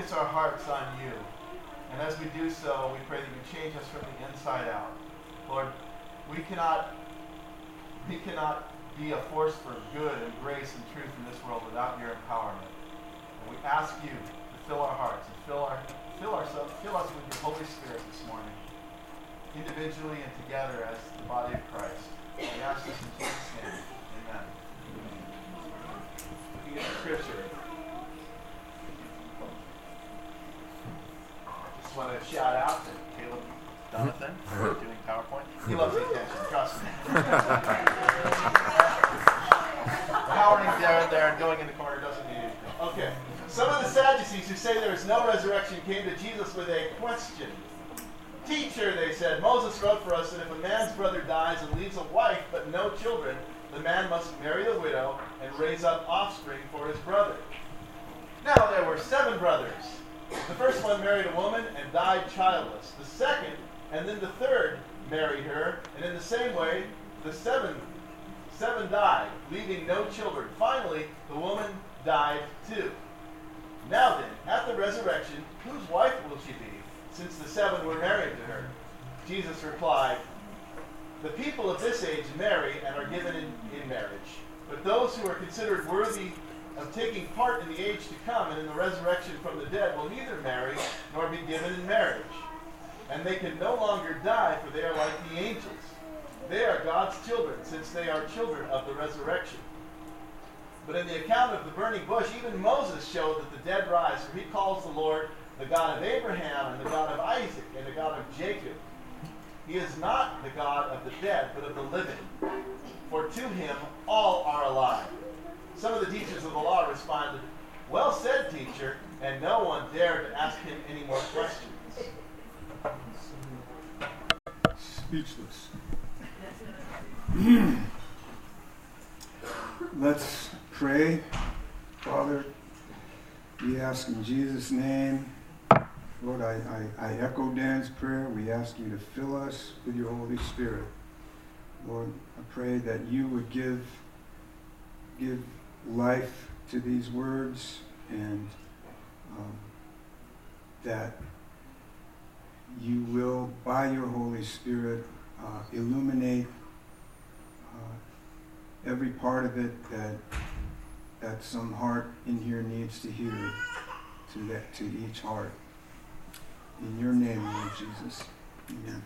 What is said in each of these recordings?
focus our hearts on you. And as we do so, we pray that you change us from the inside out. Lord, we cannot be a force for good and grace and truth in this world without your empowerment. And we ask you to fill our hearts and fill us with your Holy Spirit this morning, individually and together as the body of Christ. We ask this in Jesus' name. Amen. Looking at the scripture. I just want to shout out to Caleb Jonathan for doing PowerPoint. He loves the attention, trust me. Powering there and going in the corner doesn't need anything. Okay. Some of the Sadducees who say there is no resurrection came to Jesus with a question. Teacher, they said, Moses wrote for us that if a man's brother dies and leaves a wife but no children, the man must marry the widow and raise up offspring for his brother. Now there were 7 brothers. The first one married a woman and died childless. The second, and then the third, married her, and in the same way, the seven died, leaving no children. Finally, the woman died too. Now then, at the resurrection, whose wife will she be, since the 7 were married to her? Jesus replied, the people of this age marry and are given in marriage. But those who are considered worthy of taking part in the age to come and in the resurrection from the dead will neither marry nor be given in marriage. And they can no longer die, for they are like the angels. They are God's children, since they are children of the resurrection. But in the account of the burning bush, even Moses showed that the dead rise, for he calls the Lord the God of Abraham and the God of Isaac and the God of Jacob. He is not the God of the dead, but of the living. For to him all are alive. Some of the teachers of the law responded, well said, teacher, and no one dared to ask him any more questions. Speechless. Let's pray. Father, we ask in Jesus' name, Lord, I echo Dan's prayer. We ask you to fill us with your Holy Spirit. Lord, I pray that you would give life to these words, and that you will, by your Holy Spirit, illuminate every part of it that some heart in here needs to hear, to each heart. In your name, Lord Jesus. Amen.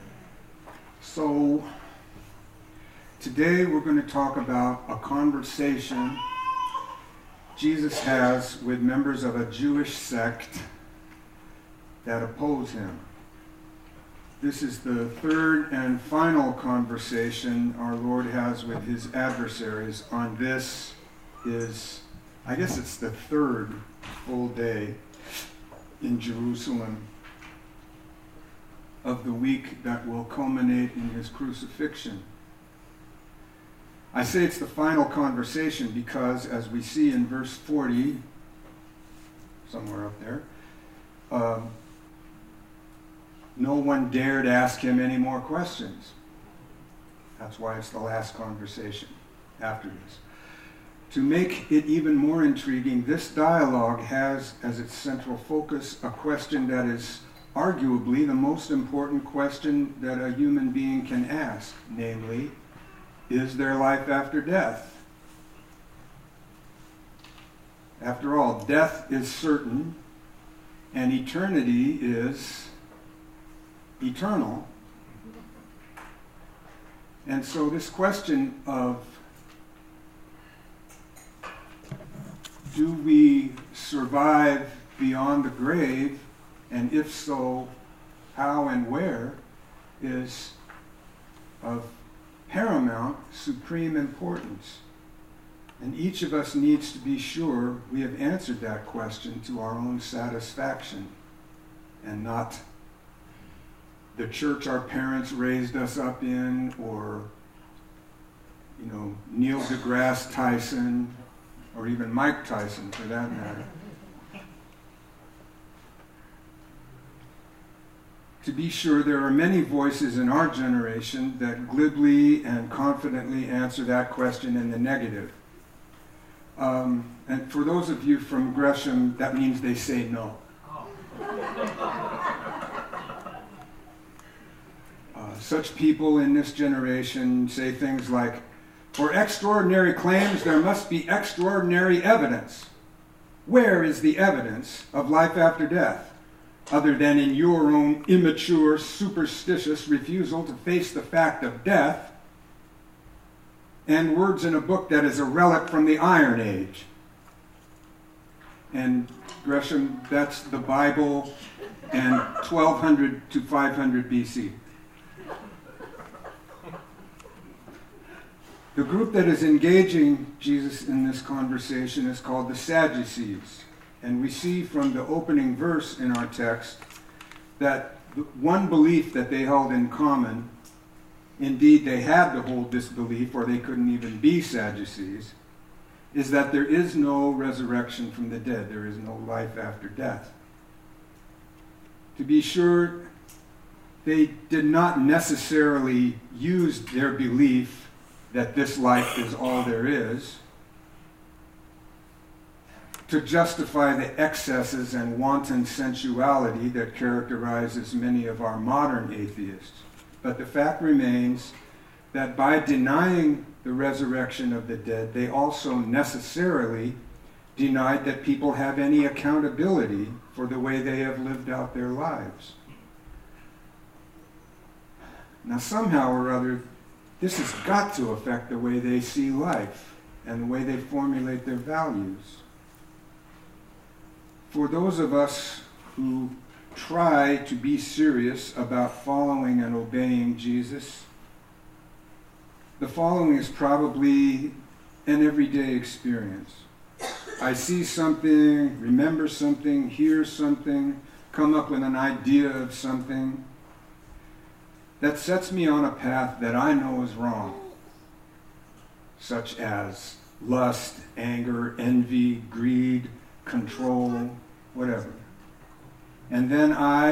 So, today we're going to talk about a conversation Jesus has with members of a Jewish sect that oppose him. This is the third and final conversation our Lord has with his adversaries on this I guess it's the third full day in Jerusalem of the week that will culminate in his crucifixion. I say it's the final conversation because, as we see in verse 40, somewhere up there, no one dared ask him any more questions. That's why it's the last conversation after this. To make it even more intriguing, this dialogue has as its central focus a question that is arguably the most important question that a human being can ask, namely, is there life after death? After all, death is certain, and eternity is eternal. And so this question of do we survive beyond the grave, and if so, how and where, is of paramount, supreme importance. And each of us needs to be sure we have answered that question to our own satisfaction, and not the church our parents raised us up in, or, Neil deGrasse Tyson, or even Mike Tyson for that matter. To be sure, there are many voices in our generation that glibly and confidently answer that question in the negative. And for those of you from Gresham, that means they say no. Such people in this generation say things like, for extraordinary claims, there must be extraordinary evidence. Where is the evidence of life after death, other than in your own immature, superstitious refusal to face the fact of death and words in a book that is a relic from the Iron Age? And Gresham, that's the Bible and 1200 to 500 BC. The group that is engaging Jesus in this conversation is called the Sadducees. And we see from the opening verse in our text that one belief that they held in common, indeed they had to hold this belief or they couldn't even be Sadducees, is that there is no resurrection from the dead. There is no life after death. To be sure, they did not necessarily use their belief that this life is all there is to justify the excesses and wanton sensuality that characterizes many of our modern atheists. But the fact remains that by denying the resurrection of the dead, they also necessarily denied that people have any accountability for the way they have lived out their lives. Now, somehow or other, this has got to affect the way they see life and the way they formulate their values. For those of us who try to be serious about following and obeying Jesus, the following is probably an everyday experience. I see something, remember something, hear something, come up with an idea of something that sets me on a path that I know is wrong, such as lust, anger, envy, greed, control, whatever. And then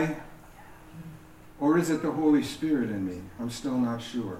or is it the Holy Spirit in me? I'm still not sure.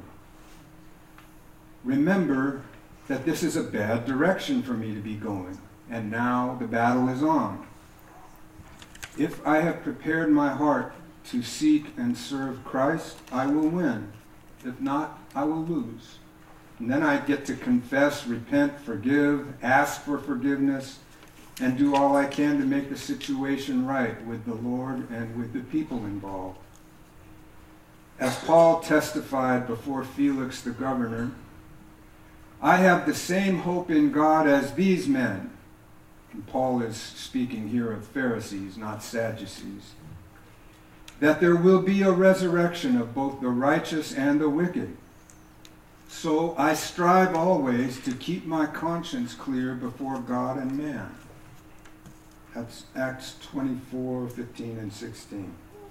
Remember that this is a bad direction for me to be going, and now the battle is on. If I have prepared my heart to seek and serve Christ, I will win. If not, I will lose. And then I get to confess, repent, forgive, ask for forgiveness, and do all I can to make the situation right with the Lord and with the people involved. As Paul testified before Felix the governor, I have the same hope in God as these men. And Paul is speaking here of Pharisees, not Sadducees. That there will be a resurrection of both the righteous and the wicked. So I strive always to keep my conscience clear before God and man. That's Acts 24, 15, and 16.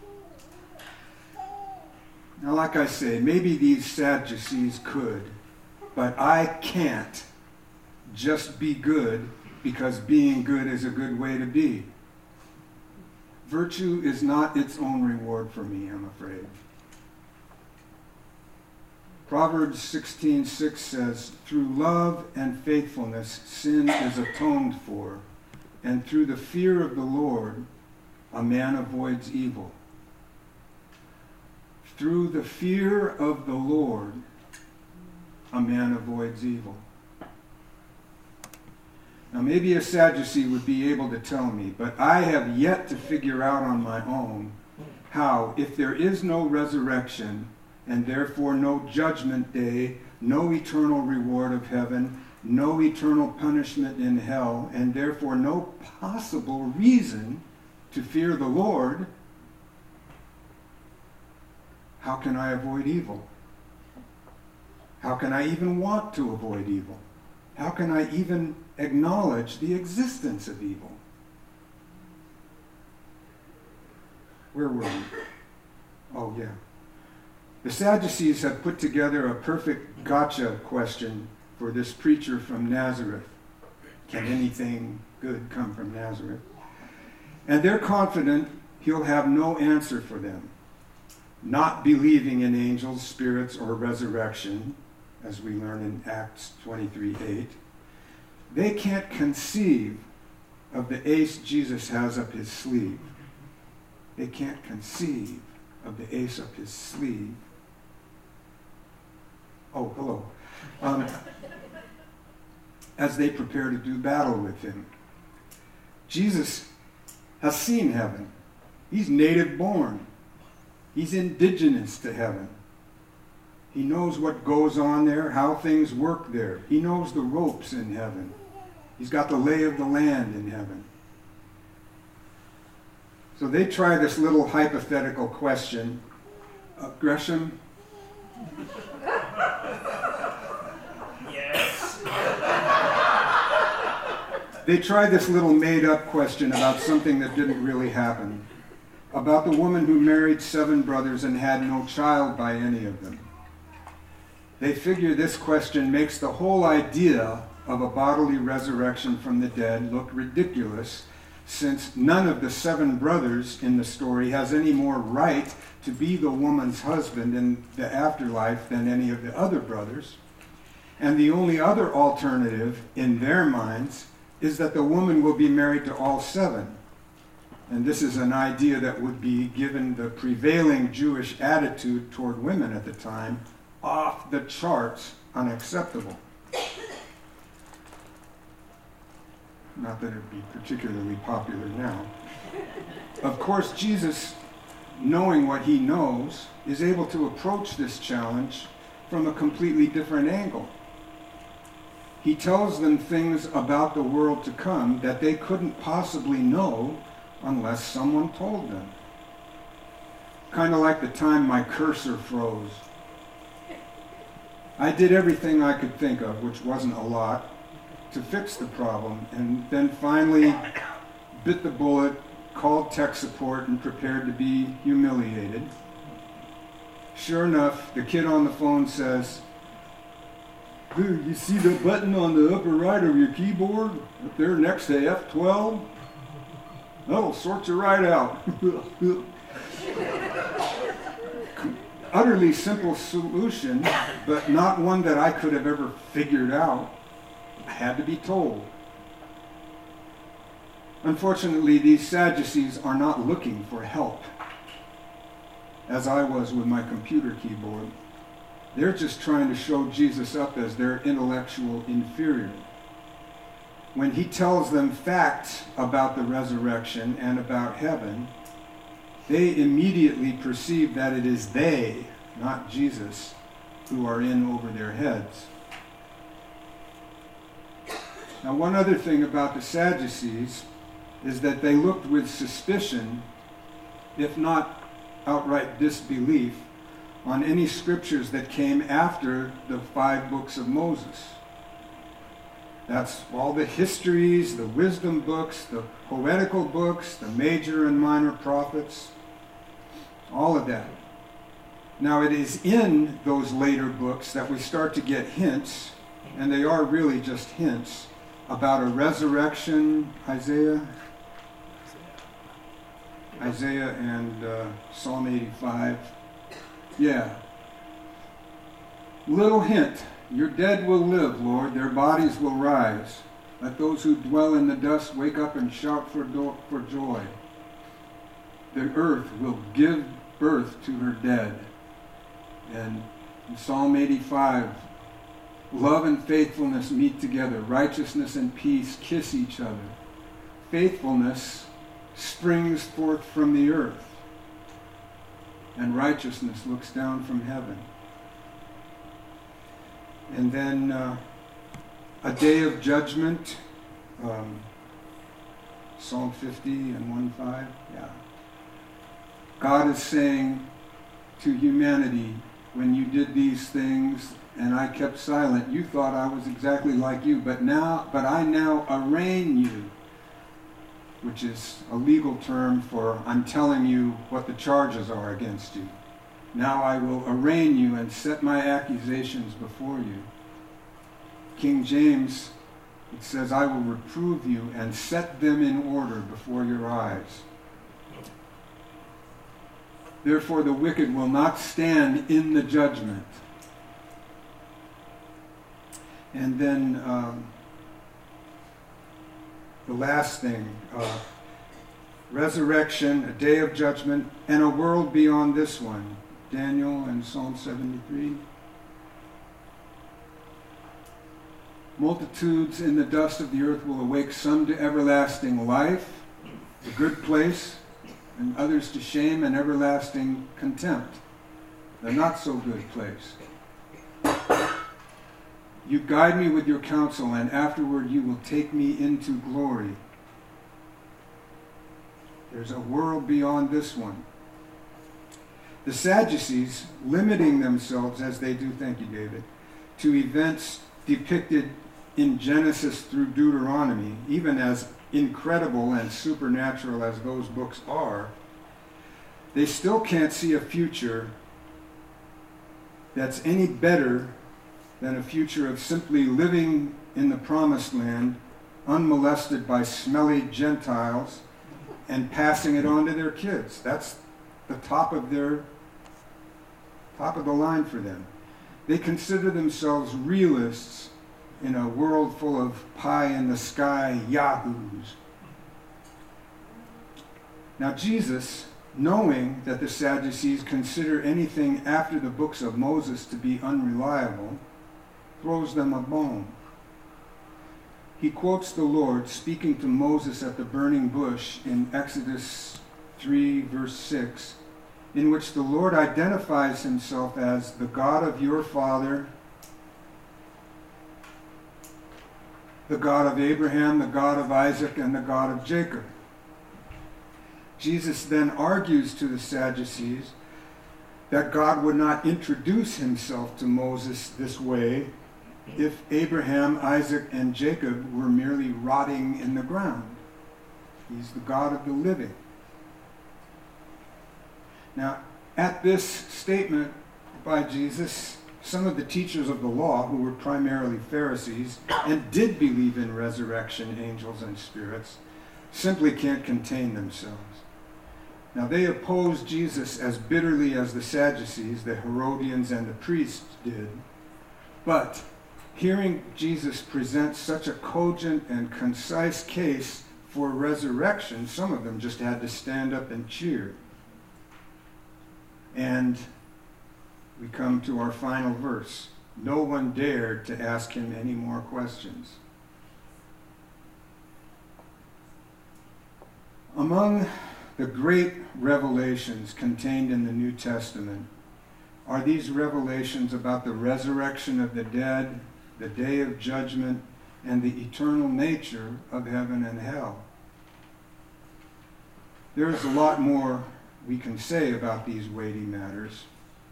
Now, like I say, maybe these Sadducees could, but I can't just be good because being good is a good way to be. Virtue is not its own reward for me, I'm afraid. Proverbs 16:6 says, through love and faithfulness sin is atoned for, and through the fear of the Lord a man avoids evil. Through the fear of the Lord a man avoids evil. Now, maybe a Sadducee would be able to tell me, but I have yet to figure out on my own how, if there is no resurrection, and therefore no judgment day, no eternal reward of heaven, no eternal punishment in hell, and therefore no possible reason to fear the Lord, how can I avoid evil? How can I even want to avoid evil? How can I even acknowledge the existence of evil? Where were we? Oh, yeah. The Sadducees have put together a perfect gotcha question for this preacher from Nazareth. Can anything good come from Nazareth? And they're confident he'll have no answer for them. Not believing in angels, spirits, or resurrection, as we learn in Acts 23:8, they can't conceive of the ace Jesus has up his sleeve. they can't conceive of the ace up his sleeve. Oh, hello. As they prepare to do battle with him. Jesus has seen heaven. He's native born. He's indigenous to heaven. He knows what goes on there, how things work there. He knows the ropes in heaven. He's got the lay of the land in heaven. So they try this little hypothetical question. Gresham? Yes. They tried this little made-up question about something that didn't really happen. About the woman who married 7 brothers and had no child by any of them. They figure this question makes the whole idea of a bodily resurrection from the dead look ridiculous, since none of the 7 brothers in the story has any more right to be the woman's husband in the afterlife than any of the other brothers. And the only other alternative in their minds is that the woman will be married to all 7. And this is an idea that would be, given the prevailing Jewish attitude toward women at the time, off the charts unacceptable. Not that it would be particularly popular now. Of course, Jesus, knowing what he knows, is able to approach this challenge from a completely different angle. He tells them things about the world to come that they couldn't possibly know unless someone told them. Kind of like the time my cursor froze. I did everything I could think of, which wasn't a lot, to fix the problem, and then finally bit the bullet, called tech support, and prepared to be humiliated. Sure enough, the kid on the phone says, "Dude, you see the button on the upper right of your keyboard? Up there next to F12? That'll sort you right out." Utterly simple solution, but not one that I could have ever figured out. I had to be told. Unfortunately, these Sadducees are not looking for help, as I was with my computer keyboard. They're just trying to show Jesus up as their intellectual inferior. When he tells them facts about the resurrection and about heaven, they immediately perceive that it is they, not Jesus, who are in over their heads. Now, one other thing about the Sadducees is that they looked with suspicion, if not outright disbelief, on any scriptures that came after the 5 books of Moses. That's all the histories, the wisdom books, the poetical books, the major and minor prophets, all of that. Now, it is in those later books that we start to get hints, and they are really just hints, about a resurrection. Isaiah and Psalm 85. Yeah. Little hint. Your dead will live, Lord. Their bodies will rise. Let those who dwell in the dust wake up and shout for joy. The earth will give birth to her dead. And in Psalm 85, love and faithfulness meet together. Righteousness and peace kiss each other. Faithfulness springs forth from the earth, and righteousness looks down from heaven. And then a day of judgment, Psalm 50 and 1:5. Yeah. God is saying to humanity, when you did these things and I kept silent, you thought I was exactly like you, but I now arraign you, which is a legal term for I'm telling you what the charges are against you. Now I will arraign you and set my accusations before you. King James, it says, I will reprove you and set them in order before your eyes. Therefore the wicked will not stand in the judgment. And then the last thing, resurrection, a day of judgment, and a world beyond this one. Daniel and Psalm 73. Multitudes in the dust of the earth will awake, some to everlasting life, a good place, and others to shame and everlasting contempt, the not so good place. You guide me with your counsel, and afterward you will take me into glory. There's a world beyond this one. The Sadducees, limiting themselves, as they do, thank you, David, to events depicted in Genesis through Deuteronomy, even as incredible and supernatural as those books are, they still can't see a future that's any better than a future of simply living in the promised land, unmolested by smelly Gentiles, and passing it on to their kids. That's the top of the line for them. They consider themselves realists in a world full of pie-in-the-sky yahoos. Now Jesus, knowing that the Sadducees consider anything after the books of Moses to be unreliable, throws them a bone. He quotes the Lord speaking to Moses at the burning bush in Exodus 3, verse 6, in which the Lord identifies himself as the God of your father, the God of Abraham, the God of Isaac, and the God of Jacob. Jesus then argues to the Sadducees that God would not introduce himself to Moses this way if Abraham, Isaac, and Jacob were merely rotting in the ground. He's the God of the living. Now, at this statement by Jesus, some of the teachers of the law, who were primarily Pharisees and did believe in resurrection, angels, and spirits, simply can't contain themselves. Now, they opposed Jesus as bitterly as the Sadducees, the Herodians, and the priests did. But hearing Jesus present such a cogent and concise case for resurrection, some of them just had to stand up and cheer. And we come to our final verse. No one dared to ask him any more questions. Among the great revelations contained in the New Testament are these revelations about the resurrection of the dead, the day of judgment, and the eternal nature of heaven and hell. There is a lot more we can say about these weighty matters,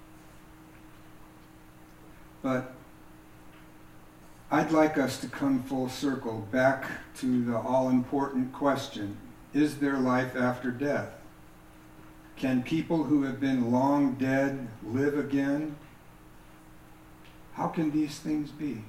but I'd like us to come full circle back to the all-important question: is there life after death? Can people who have been long dead live again? How can these things be?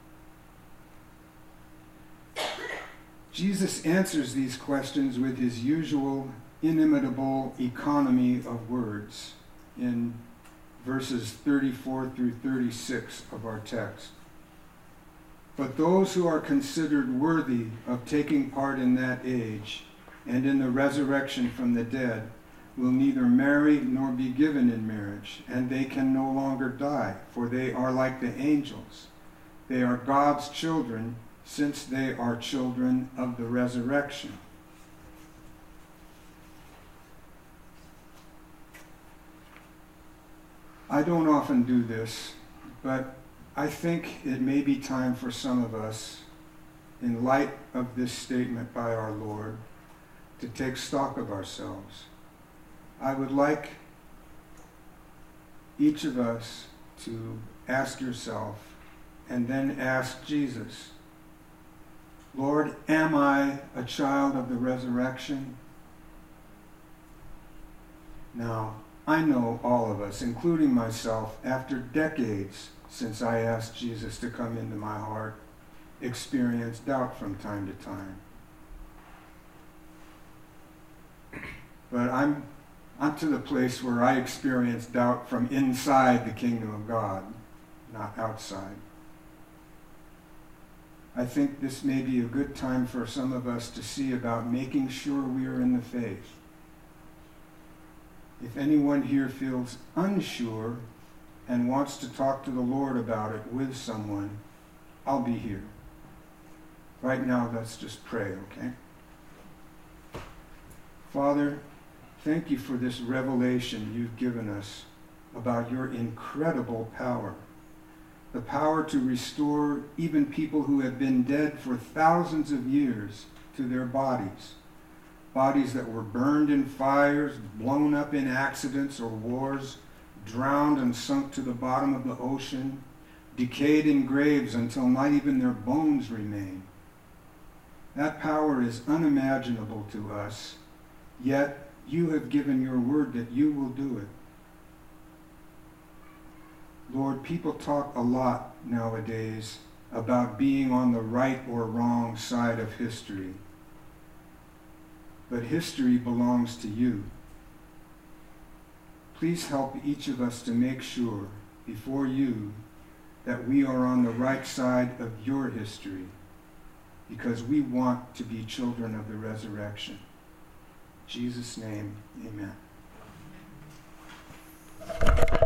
Jesus answers these questions with his usual inimitable economy of words in verses 34 through 36 of our text. But those who are considered worthy of taking part in that age and in the resurrection from the dead will neither marry nor be given in marriage, and they can no longer die, for they are like the angels. They are God's children, since they are children of the resurrection. I don't often do this, but I think it may be time for some of us, in light of this statement by our Lord, to take stock of ourselves. I would like each of us to ask yourself and then ask Jesus, Lord, am I a child of the resurrection? Now, I know all of us, including myself, after decades since I asked Jesus to come into my heart, experience doubt from time to time. But I'm to the place where I experience doubt from inside the kingdom of God, not outside. I think this may be a good time for some of us to see about making sure we are in the faith. If anyone here feels unsure and wants to talk to the Lord about it with someone, I'll be here. Right now, let's just pray, okay? Father, thank you for this revelation you've given us about your incredible power. The power to restore even people who have been dead for thousands of years to their bodies. Bodies that were burned in fires, blown up in accidents or wars, drowned and sunk to the bottom of the ocean, decayed in graves until not even their bones remain. That power is unimaginable to us, yet you have given your word that you will do it. Lord, people talk a lot nowadays about being on the right or wrong side of history. But history belongs to you. Please help each of us to make sure before you that we are on the right side of your history, because we want to be children of the resurrection. In Jesus' name, amen.